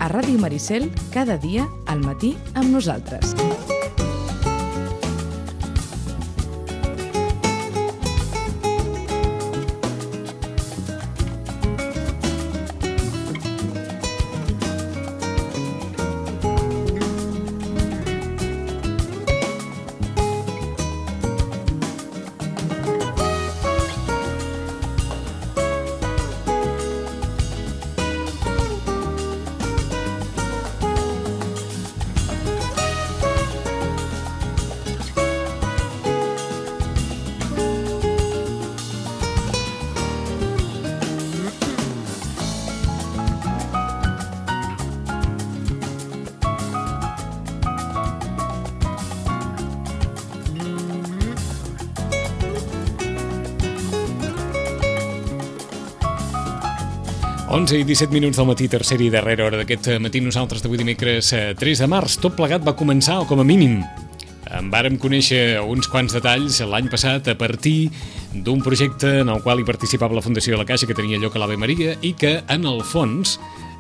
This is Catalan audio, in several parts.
A Ràdio Maricel, cada dia, al matí, amb nosaltres. Onze i 17 minuts del matí, tercera i darrera hora d'aquest matí, nosaltres d'avui dimecres 3 de març. Tot plegat va començar, o com a mínim en vàrem conèixer uns quants detalls l'any passat a partir d'un projecte en el qual hi participava la Fundació de la Caixa, que tenia lloc a l'Ave Maria, i que en el fons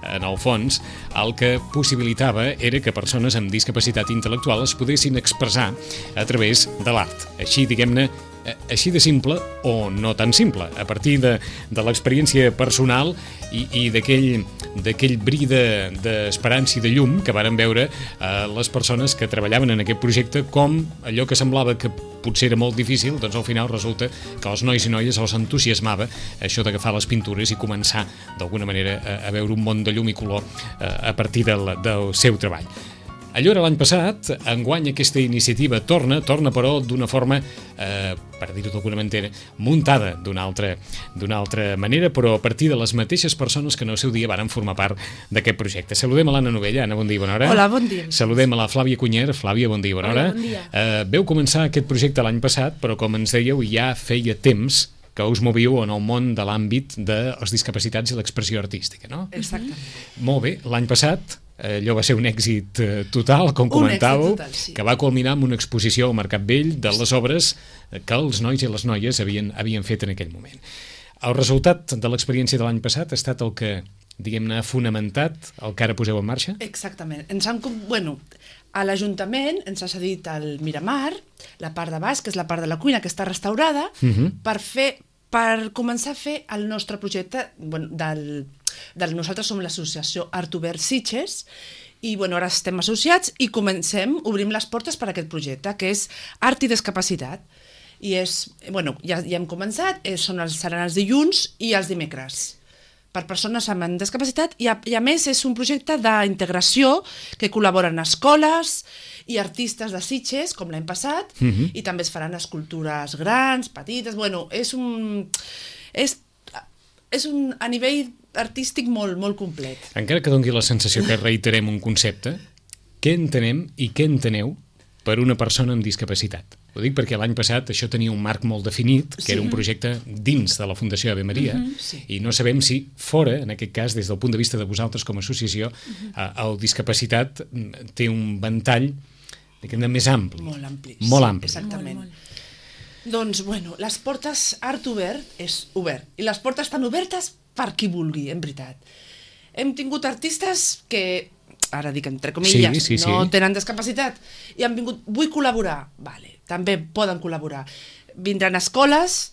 el que possibilitava era que persones amb discapacitat intel·lectual es poguessin expressar a través de l'art. Així, diguem-ne, així de simple o no tan simple, a partir de l'experiència personal i d'aquell bri d'esperança i de llum que varen veure les persones que treballaven en aquest projecte, com allò que semblava que potser era molt difícil, doncs al final resulta que als nois i noies els entusiasmava això d'agafar les pintures i començar d'alguna manera a veure un món de llum i color a partir del seu treball. Allò era l'any passat. Enguany aquesta iniciativa torna però d'una forma, per dir-ho d'alguna manera, muntada d'una altra manera, però a partir de les mateixes persones que en el seu dia varen formar part d'aquest projecte. Saludem a l'Anna Novella. Anna, bon dia, bona hora. Hola, bon dia. Saludem a la Flàvia Cunyer. Flàvia, bon dia, bona hora. Hola, bon dia. Veu començar aquest projecte l'any passat, però com ens dèieu, ja feia temps que us moviu en el món de l'àmbit de les discapacitats i l'expressió artística, no? Exactament. Molt bé, l'any passat allò va ser un èxit total, com comentàveu, sí, que va culminar amb una exposició al Mercat Vell de les obres que els nois i les noies havien fet en aquell moment. El resultat de l'experiència de l'any passat ha estat el que, diguem-ne, ha fonamentat el que ara poseu en marxa? Exactament. A l'Ajuntament ens ha cedit el Miramar, la part de baix, que és la part de la cuina, que està restaurada, per començar a fer el nostre projecte nosaltres som l'associació Art Obert Sitges i ara estem associats i obrim les portes per a aquest projecte, que és Art i Discapacitat. I ja hem començat, seran els dilluns i els dimecres per persones amb discapacitat i a més és un projecte d'integració que col·laboren escoles i artistes de Sitges, com l'any passat, i també es faran escultures grans, petites, és un a nivell artístic molt complet. Encara que doni la sensació que reiterem un concepte, què entenem i què enteneu per una persona amb discapacitat? Ho dic perquè l'any passat això tenia un marc molt definit, que era un projecte dins de la Fundació Ave Maria, i no sabem si fora, en aquest cas, des del punt de vista de vosaltres com a associació, el discapacitat té un ventall més ampli. Molt ampli. Molt ampli. Exactament. Doncs, les portes Art Obert és obert, i les portes estan obertes per qui vulgui, en veritat. Hem tingut artistes que, ara dic entre comilles, no tenen discapacitat i han vingut, vull col·laborar, també poden col·laborar. Vindran escoles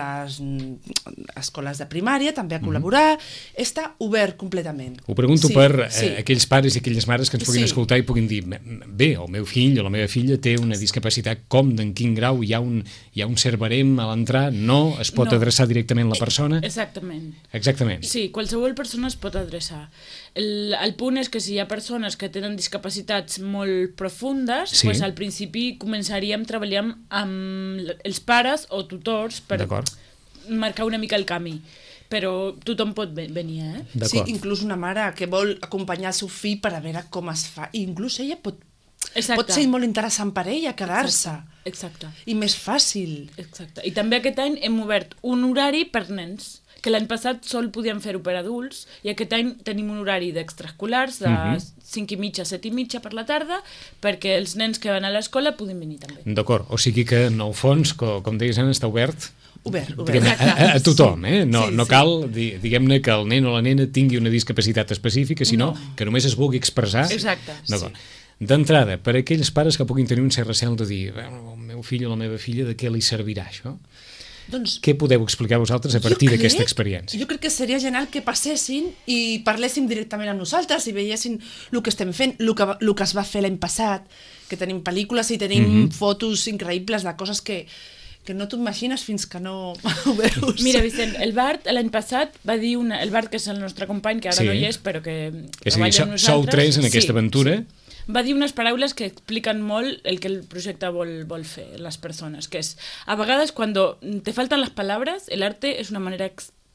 de primària també a col·laborar, està obert completament. Ho pregunto per aquells pares i aquelles mares que ens puguin escoltar i puguin dir, bé, el meu fill o la meva filla té una discapacitat, com, en quin grau, hi ha un cert barem a l'entrar, no, es pot adreçar directament la persona? Exactament. Sí, qualsevol persona es pot adreçar. El punt és que si hi ha persones que tenen discapacitats molt profundes, al principi començaríem treballant amb els pares o tutors per marcar una mica el camí. Però tothom pot venir, Sí, inclús una mare que vol acompanyar el seu fill per a veure com es fa. I inclús ella pot ser molt interessant per ella quedar-se. Exacte. I més fàcil. Exacte. I també aquest any hem obert un horari per nens, que l'any passat sol podíem fer-ho per adults, i aquest any tenim un horari d'extraescolars de 5:30 a 7:30 per la tarda, perquè els nens que van a l'escola puguin venir també. D'acord, o sigui que en el fons, com deies, està obert Obert. A tothom, no cal, diguem-ne, que el nen o la nena tingui una discapacitat específica, sinó que només es vulgui expressar. Exacte, D'entrada, per a aquells pares que puguin tenir un cert recel de dir el meu fill o la meva filla, de què li servirà això? Doncs, què podeu explicar vosaltres a partir d'aquesta experiència? Jo crec que seria genial que passessin i parléssim directament amb nosaltres i veiessin el que estem fent, el que es va fer l'any passat, que tenim pel·lícules i tenim fotos increïbles de coses que no t'ho imagines fins que no ho veus. Mira, Vicent, el Bart l'any passat va dir el Bart, que és el nostre company, que ara no hi és, però que treballa amb nosaltres. Sou tres en aquesta aventura. Va dir unes paraules que expliquen molt el que el projecte vol fer les persones, que és, a vegades cuando te faltan las palabras, el arte es una manera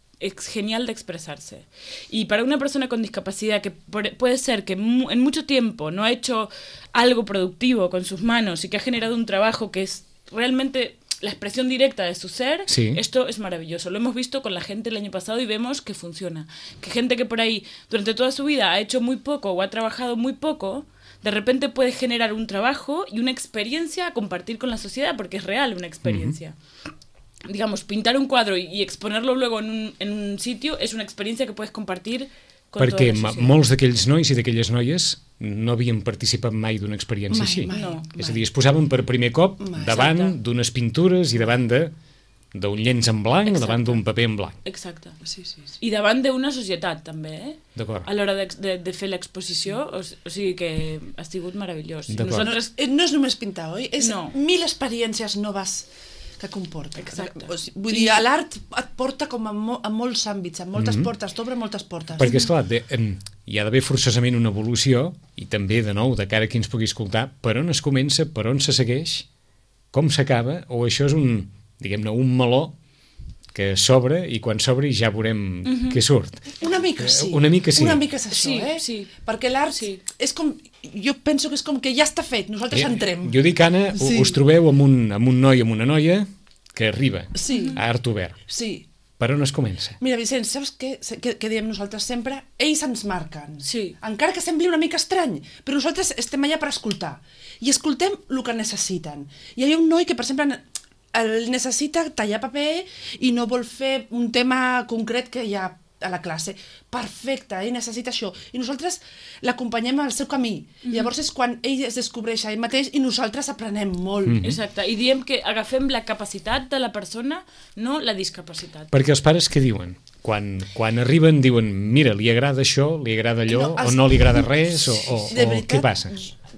genial de expresarse. Y para una persona con discapacidad que puede ser que en mucho tiempo no ha hecho algo productivo con sus manos y que ha generado un trabajo que es realmente la expresión directa de su ser, esto es maravilloso. Lo hemos visto con la gente el año pasado y vemos que funciona. Que gente que por ahí durante toda su vida ha hecho muy poco o ha trabajado muy poco, de repente puede generar un trabajo y una experiencia a compartir con la sociedad, porque es real una experiencia. Digamos, pintar un cuadro y exponerlo luego en un sitio es una experiencia que puedes compartir con perquè tota la societat. Molts d'aquells nois i d'aquelles noies no havien participat mai d'una experiència així. És a dir, es posaven per primer cop davant d'unes pintures i davant d'un llenç en blanc, davant d'un paper en blanc. Exacte. I davant d'una societat, també, D'acord. a l'hora de fer l'exposició, o sigui que ha sigut meravellós. No és només pintar, oi? És 1000 experiències noves que comporta. Exacte. Vull dir, l'art et porta com a molts àmbits, a moltes portes, t'obre moltes portes. Perquè, esclar, hi ha d'haver forçosament una evolució, i també, de nou, de cara a qui ens pugui escoltar, per on es comença, per on se segueix, com s'acaba, o això és diguem-ne, un meló que s'obre i quan s'obri ja veurem què surt. Una mica sí. Una mica sí. Una mica és això, Sí. Perquè l'art és com... Jo penso que és com que ja està fet, nosaltres entrem. Jo dic, Anna, us trobeu amb un noi, amb una noia que arriba a Art Obert. Sí. Per on es comença? Mira, Vicent, saps què diem nosaltres sempre? Ells ens marquen. Sí. Encara que sembli una mica estrany, però nosaltres estem allà per escoltar. I escoltem el que necessiten. I hi ha un noi que, per exemple, necessita tallar paper i no vol fer un tema concret que hi ha a la classe. Perfecte, ell necessita això. I nosaltres l'acompanyem al seu camí. Llavors és quan ell es descobreix a ell mateix i nosaltres aprenem molt. Exacte, i diem que agafem la capacitat de la persona, no la discapacitat. Perquè els pares què diuen? Quan arriben diuen, mira, li agrada això, li agrada allò, o no li agrada res, o què passa?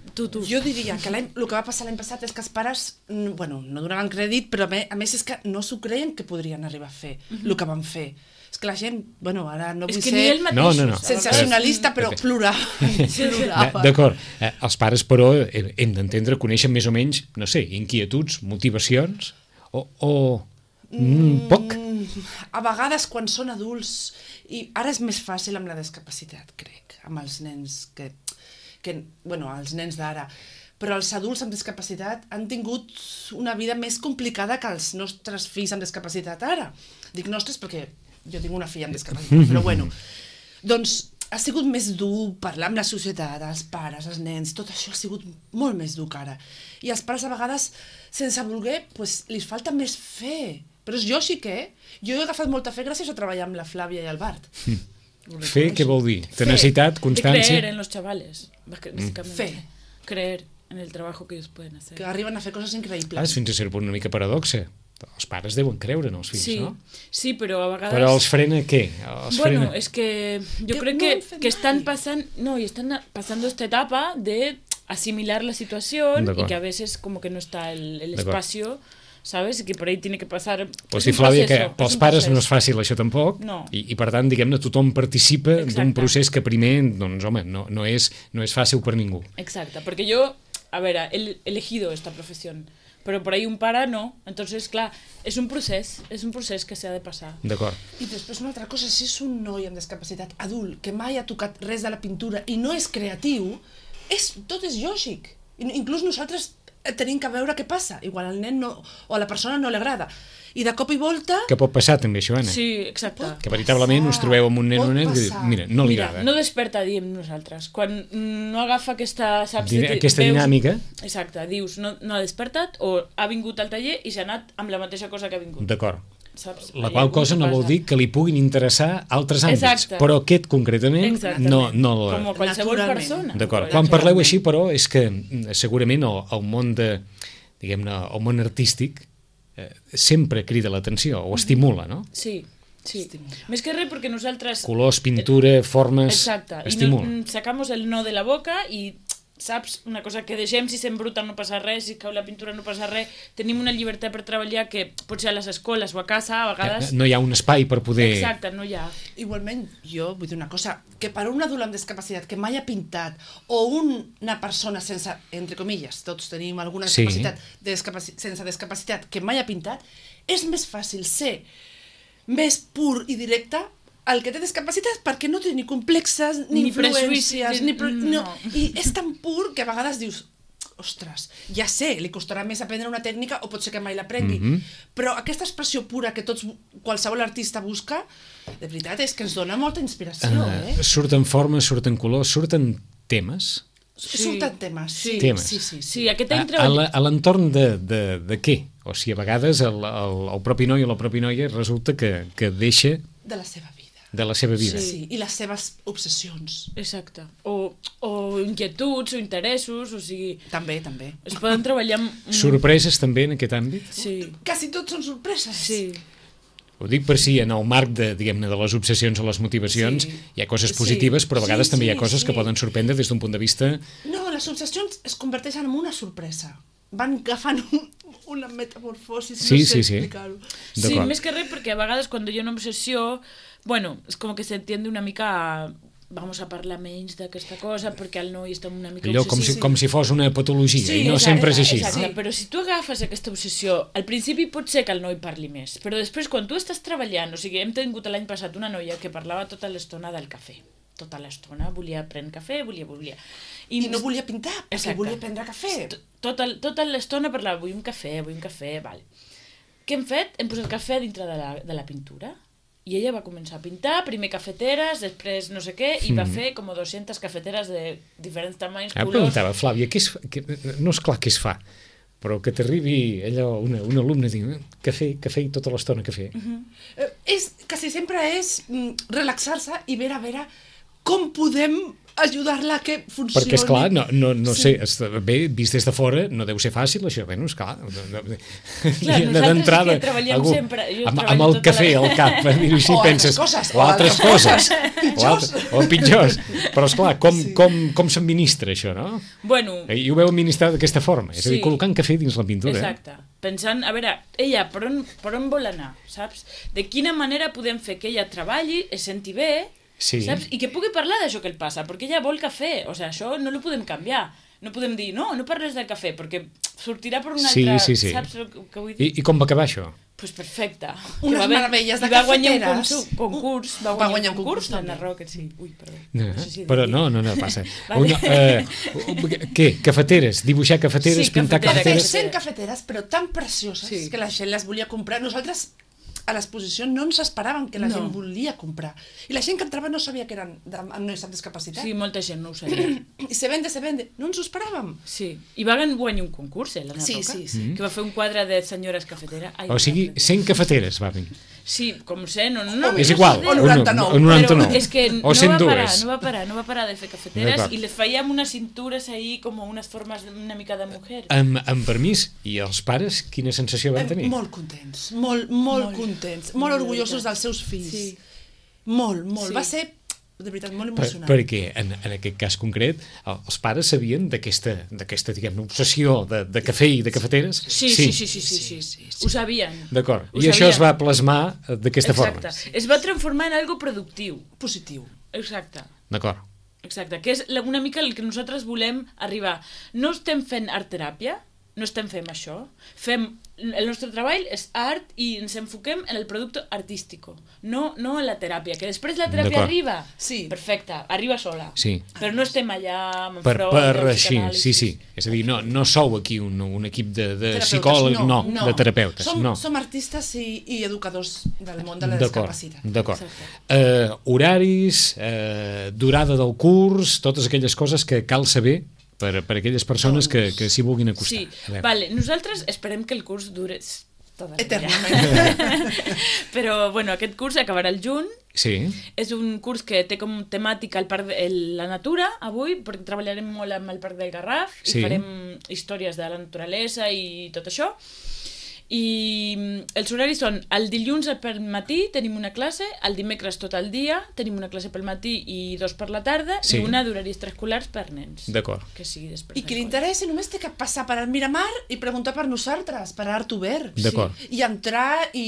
Jo diria que el que va passar l'any passat és que els pares, no donaven crèdit, però a més és que no s'ho creien que podrien arribar a fer el que van fer. És que la gent, ara no vull ser sensacionalista, però plorava. D'acord, els pares, però, hem d'entendre, coneixen més o menys, no sé, inquietuds, motivacions, o poc? A vegades, quan són adults, i ara és més fàcil amb la discapacitat, crec, amb els nens els nens d'ara, però els adults amb discapacitat han tingut una vida més complicada que els nostres fills amb discapacitat ara. Dic nostres perquè jo tinc una filla amb discapacitat, però doncs ha sigut més dur parlar amb la societat, els pares, els nens, tot això ha sigut molt més dur que ara. I els pares a vegades, sense voler, li falta més fe. Però és lògic, Jo he agafat molta fe gràcies a treballar amb la Flàvia i el Bart. Fe, què vol dir? Tenacitat, constància? De creer en los chavales, básicamente. Fe. Creer en el trabajo que ellos pueden hacer. Que arriben a fer coses increïbles. És fins a cert punt una mica paradoxa. Els pares deuen creure en els fills, no? Sí, però a vegades... Però els frena què? Es que yo creo que están pasando esta etapa de asimilar la situación y que a veces como que no está el espacio, ¿sabes? Y que por ahí tiene que pasar... Pues sí, Flàvia, que pels pares no és fàcil això tampoc, i per tant, diguem-ne, tothom participa d'un procés que primer, doncs, home, no és fàcil per ningú. Exacte, perquè jo, he elegido esta profesión, però por ahí un pare no. Entonces, clar, és un procés que s'ha de passar. D'acord. I després una altra cosa, si és un noi amb discapacitat adult que mai ha tocat res de la pintura i no és creatiu, tot és lògic. Inclús nosaltres tenim que veure què passa. Igual al nen o a la persona no li agrada. I de cop i volta... Que pot passar també això, Anna? Sí, exacte. Que veritablement us trobeu amb un nen o una nena que diu, mira, no li agrada. No desperta, diem nosaltres. Quan no agafa aquesta dinàmica. Exacte, dius, no ha despertat o ha vingut al taller i s'ha anat amb la mateixa cosa que ha vingut. D'acord. saps? La qual cosa no vol dir que li puguin interessar altres àmbits, però aquest concretament no... Com a qualsevol persona. D'acord. Quan parleu així, però, és que segurament el món diguem-ne, el món artístic sempre crida l'atenció, o estimula, no? Sí. Més que res perquè nosaltres... Colors, pintura, formes... Exacte. Estimula. I sacamos el no de la boca i... Saps? Una cosa que deixem, si s'embruta no passa res, si cau la pintura no passa res. Tenim una llibertat per treballar que potser a les escoles o a casa, a vegades... No hi ha un espai per poder... Exacte, no hi ha. Igualment, jo vull dir una cosa, que per un adult amb discapacitat que mai ha pintat, o una persona sense, entre comilles, tots tenim alguna discapacitat, sense discapacitat, que mai ha pintat, és més fàcil ser més pur i directe el que té discapacitat perquè no té ni complexes, ni influències, no. I és tan pur que a vegades dius, ostres, ja sé, li costarà més aprendre una tècnica o pot ser que mai l'aprengui, però aquesta expressió pura que qualsevol artista busca, de veritat és que ens dona molta inspiració. Surten formes, surten colors, surten temes. Surten temes, sí. Sí, aquest any treballem... A l'entorn de què? O sigui, a vegades el propi noi o la pròpia noia resulta que deixa... De la seva vida. De la seva vida. Sí, i les seves obsessions. Exacte. O inquietuds, o interessos, o sigui... També. Es poden treballar... Sorpreses també en aquest àmbit? Sí. Quasi tots són sorpreses. Sí. Ho dic per si en el marc diguem-ne, de les obsessions o les motivacions hi ha coses positives, però a vegades també hi ha coses que poden sorprendre des d'un punt de vista... No, les obsessions es converteixen en una sorpresa. Van agafant una metamorfosi, no sé explicar-ho. Sí, més que res, perquè a vegades quan hi ha una obsessió, bueno, és com que s'entiende una mica... Vamos a parlar menys d'aquesta cosa perquè el noi està una mica allò obsessiu. Com si fos una patologia, i no sempre és així. Exacte, però si tu agafes aquesta obsessió, al principi pot ser que el noi parli més, però després quan tu estàs treballant, o sigui, hem tingut l'any passat una noia que parlava tota l'estona del cafè, tota l'estona, volia prendre cafè, volia... I no volia pintar, perquè volia prendre cafè. Tota l'estona parlava, vull un cafè, vale. Què hem fet? Hem posat cafè dintre de la pintura. I ella va començar a pintar, primer cafeteres, després no sé què, i va fer com 200 cafeteres de diferents tamanys, colors... Preguntava, Flàvia, no és clar què es fa, però que t'arribi allò, un alumne diu, cafè i tota l'estona cafè. Quasi sempre és relaxar-se i veure com podem ajudar-la a que funcioni. Perquè, esclar, no sé, bé, vist des de fora, no deu ser fàcil, això, bé, no, esclar. D'entrada, treballem sempre... Amb el cafè al cap, o penses, altres coses, o pitjors. Però, esclar, com s'administra això, no? Bueno... I ho veu administrar d'aquesta forma, és a dir, col·locant cafè dins la pintura. Exacte. Pensant, a veure, ella per on vol anar, saps? De quina manera podem fer que ella treballi, es senti bé, saps? I que pugui parlar d'això que el passa, perquè ella vol cafè, o sigui, això no ho podem canviar. No podem dir, no parles del cafè, perquè sortirà per una altra... Sí. Saps el que vull dir? I com va acabar això? Pues perfecte. Unes meravelles de cafeteres. Va guanyar un concurs, l'Anna Rocket, sí. Ui, perdó. Però no passa. Què? Cafeteres? Dibuixar cafeteres, pintar cafeteres? 100 cafeteres, però tan precioses que la gent les volia comprar. Nosaltres a l'exposició no ens esperaven que la gent volia comprar. I la gent que entrava no sabia que eren amb nois amb discapacitat. Sí, molta gent no ho sabia. I se vende. No ens ho esperàvem. Sí. I va guanyar un concurs, l'Anna Roca, que va fer un quadre de senyores cafetera. O sigui, 100 cafeteres va venir. Sí, com 100 o no. És igual, o 99. Però és que no va parar de fer cafeteres i les feia amb unes cintures ahí, com unes formes una mica de mujer. Amb permís. I els pares, quina sensació van tenir? Molt contents, molt contents, molt orgullosos dels seus fills. Sí. Molt. Va ser, de veritat, molt emocionant. Perquè en aquest cas concret, els pares sabien d'aquesta diguem-ne, obsessió de cafè i de cafeteres? Sí. Ho sabien. D'acord. I això es va plasmar d'aquesta forma. Exacte. Es va transformar en algo productiu. Positiu. Exacte. D'acord. Exacte, que és una mica el que nosaltres volem arribar. No estem fent art-teràpia, no estem fent això. El nostre treball és art i ens enfoquem en el producte artístico, no en la teràpia, que després la teràpia arriba. Sí. Perfecte, arriba sola. Sí. Però no estem allà amb Sí. És a dir, no sou aquí un equip de psicòlegs, de terapeutes. Som artistes i educadors del món de la discapacitat. D'acord. Horaris, durada del curs, totes aquelles coses que cal saber per aquelles persones que s'hi vulguin acostar. Sí, vale. Nosaltres esperem que el curs dure Eternament. Però, bueno, aquest curs acabarà el juny. Sí. És un curs que té com temàtica la natura, avui, perquè treballarem molt amb el Parc del Garraf i farem històries de la naturalesa i tot això. I els horaris són el dilluns pel matí tenim una classe, el dimecres tot el dia tenim una classe pel matí i 2 per la tarda i una d'horaris extraescolars per nens. D'acord. Que sigui després. I qui li interessa només té que passar per al Miramar i preguntar per nosaltres, per Art Obert. D'acord. I entrar i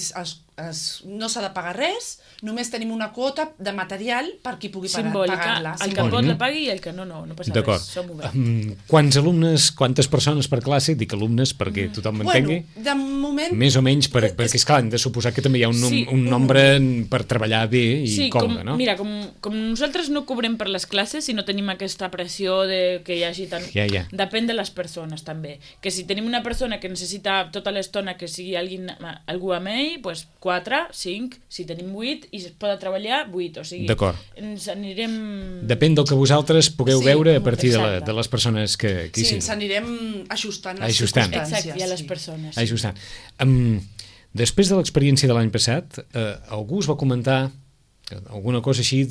no s'ha de pagar res, només tenim una quota de material per qui pugui pagar-la. El que pot la pagui i el que no passa res. Som oberts. Quants alumnes, quantes persones per classe? Dic alumnes perquè tothom m'entengui. Bueno, de moment... Més o menys, perquè esclar, hem de suposar que també hi ha un nombre per treballar bé i còmode, no? Mira, com nosaltres no cobrem per les classes i no tenim aquesta pressió de que hi hagi tant... Depèn de les persones, també. Que si tenim una persona que necessita tota l'estona que sigui algú amb ell, doncs 4, 5, si tenim 8 i es pot treballar 8, o sigui, ens anirem... Depèn del que vosaltres pugueu veure a partir de les persones que hi siguin. Sí, ens anirem ajustant les circumstàncies. Exacte, i a les persones. Ajustant. Després de l'experiència de l'any passat, algú us va comentar alguna cosa així,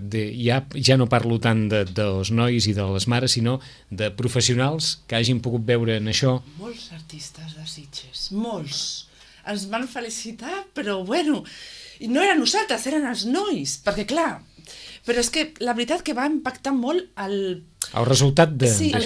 ja no parlo tant dels nois i de les mares, sinó de professionals que hagin pogut veure en això. Molts artistes de Sitges, molts. Ens van felicitar, però bueno, no eren nosaltres, eren els nois, perquè clar, però és que la veritat que va impactar molt el resultat de... Sí,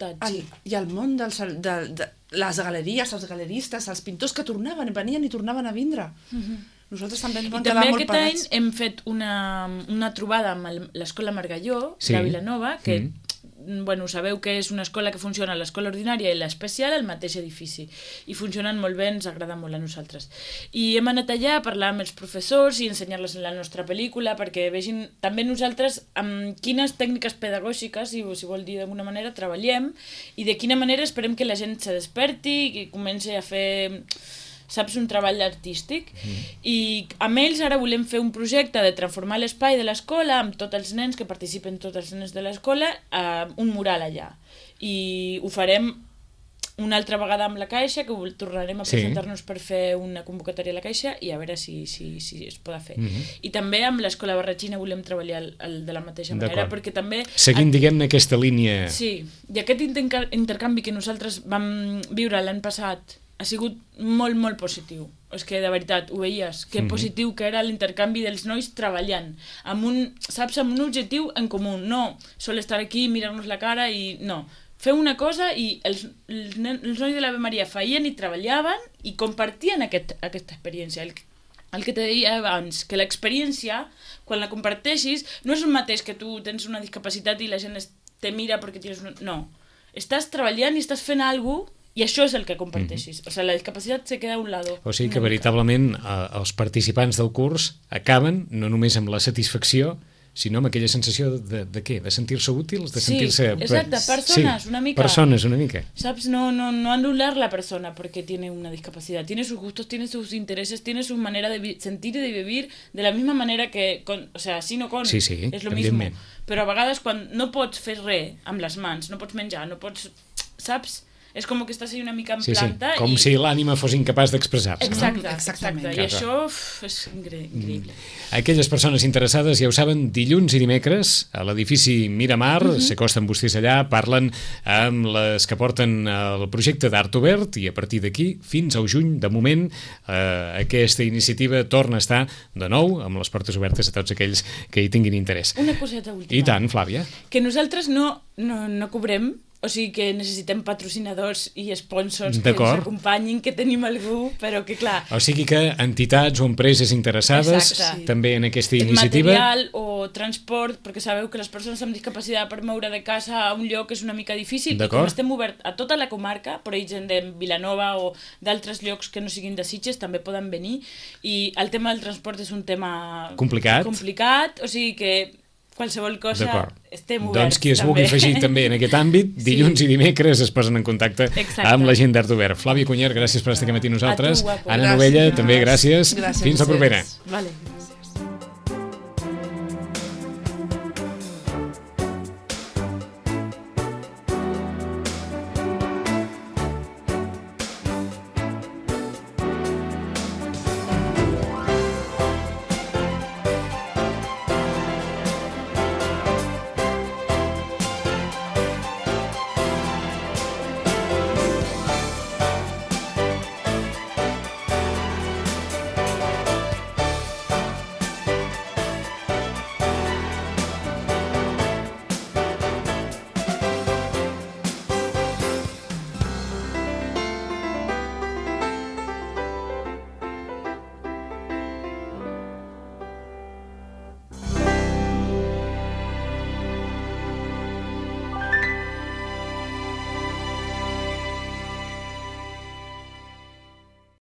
i el món de les galeries, els galeristes, els pintors que venien i tornaven a vindre. Nosaltres també ens vam quedar molt parats. I també aquest any hem fet una trobada amb l'Escola Margalló, de Vilanova, que bueno, sabeu que és una escola que funciona l'escola ordinària i l'especial al mateix edifici i funcionen molt bé, ens agrada molt a nosaltres i hem anat allà a parlar amb els professors i ensenyar-los la nostra pel·lícula perquè vegin també nosaltres amb quines tècniques pedagògiques, si vol dir d'alguna manera, treballem i de quina manera esperem que la gent se desperti i que comenci a fer, saps, un treball artístic i amb ells ara volem fer un projecte de transformar l'espai de l'escola amb tots els nens que participen, tots els nens de l'escola, un mural allà i ho farem una altra vegada amb la Caixa, que tornarem a presentar-nos per fer una convocatòria a la Caixa i a veure si es pot fer. I també amb l'Escola Barratxina volem treballar de la mateixa manera, perquè també... Seguint, diguem-ne, aquesta línia... Sí, i aquest intercanvi que nosaltres vam viure l'any passat ha sigut molt, molt positiu. És que, de veritat, ho veies, que positiu que era l'intercanvi dels nois treballant, amb un objectiu en comú. No sol estar aquí, mirar-nos la cara i... No, fer una cosa i els nois de l'Ave Maria feien i treballaven i compartien aquesta experiència. El que te deia abans, que l'experiència, quan la comparteixis, no és el mateix que tu tens una discapacitat i la gent te mira perquè tens... No, estàs treballant i estàs fent alguna cosa i això és el que comparteixis. O sigui, la discapacitat se queda a un lado. O sigui que veritablement els participants del curs acaben no només amb la satisfacció, sinó amb aquella sensació de què? De sentir-se útils? De sentir-se... Sí, exacte, persones, una mica. Persones, una mica. ¿Sabes? No anular la persona porque tiene una discapacidad. Tiene sus gustos, tiene sus intereses, tiene su manera de sentir y de vivir de la misma manera que... o sea, sí no con... Sí, és lo mismo. Però a vegades quan no pots fer res amb les mans, no pots menjar, no pots... Saps? És com que estàs ahí una mica en planta. Sí, com si l'ànima fos incapaç d'expressar-se. Exacte. I això és increïble. Aquelles persones interessades, ja ho saben, dilluns i dimecres a l'edifici Miramar, s'acosten vostès allà, parlen amb les que porten el projecte d'Art Obert i a partir d'aquí, fins al juny, de moment, aquesta iniciativa torna a estar de nou amb les portes obertes a tots aquells que hi tinguin interès. Una coseta última. I tant, Flàvia. Que nosaltres no cobrem. O sigui que necessitem patrocinadors i sponsors que ens acompanyin, que tenim algú, però que clar... O sigui que entitats o empreses interessades també en aquesta iniciativa... Material o transport, perquè sabeu que les persones amb discapacitat per moure de casa a un lloc és una mica difícil, i com estem oberts a tota la comarca, però hi gent de Vilanova o d'altres llocs que no siguin de Sitges també poden venir, i el tema del transport és un tema complicat, o sigui que... qualsevol cosa estem oberts. Doncs qui es vulgui afegir també en aquest àmbit, dilluns i dimecres es posen en contacte amb la gent d'Art Obert. Flàvia Cunyer, gràcies per estar aquí amb nosaltres. Anna Novella, també gràcies. Fins la propera. Vale.